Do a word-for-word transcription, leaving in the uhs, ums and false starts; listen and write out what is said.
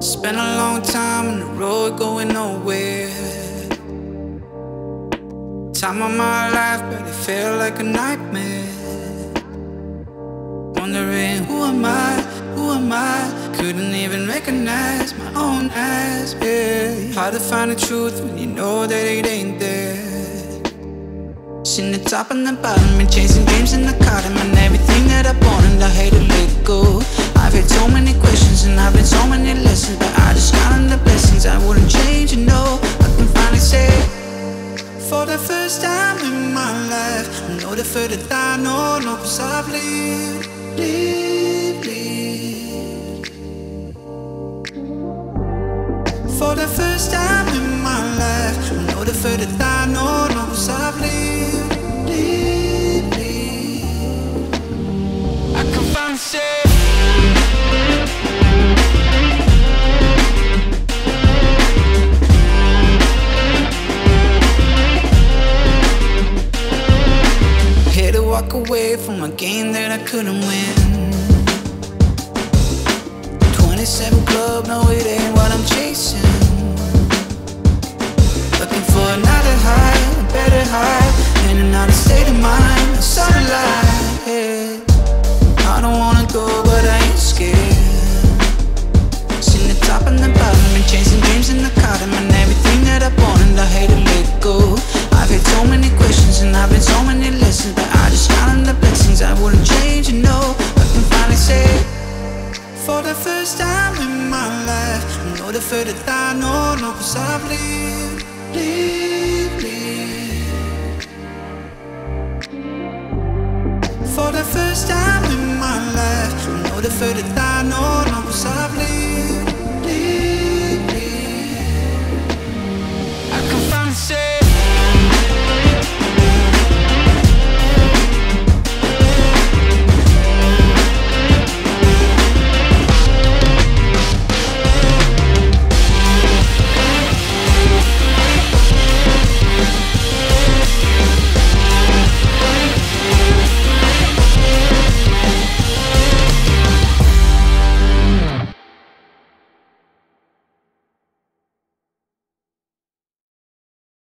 Spent a long time on the road going nowhere. Time of my life, but it felt like a nightmare. Wondering who am I, who am I? Couldn't even recognize my own eyes, yeah. Hard to find the truth when you know that it ain't there. Seen the top and the bottom, been chasing dreams in the cotton, and everything that I want, and I hate to let it go. I've had so many questions and I've had so many lessons, but I just counted the blessings. I wouldn't change, you know. I can finally say, for the first time in my life, I know the further that I know, no, cause I've lived, lived, lived. For the first time in my life, I know the further that I know, no, cause I've lived, lived, lived. I can finally say, walk away from a game that I couldn't win. twenty-seven club, no it ain't what I'm chasing. Looking for another high, a better high, in another state of mind, a sunlight, yeah. I don't wanna go, but I ain't scared. Seen the top and the bottom, been chasing dreams in the cotton, and everything that I want, and I hate to let go. I've had so many questions and I've had so many lessons, but I just counted the blessings. I wouldn't change, you know. I can finally say, for the first time in my life, I know the further that I know, no, cause I've lived, lived, lived. For the first time in my life, I know the further that I know, no, cause I've lived, lived, lived. I can finally say,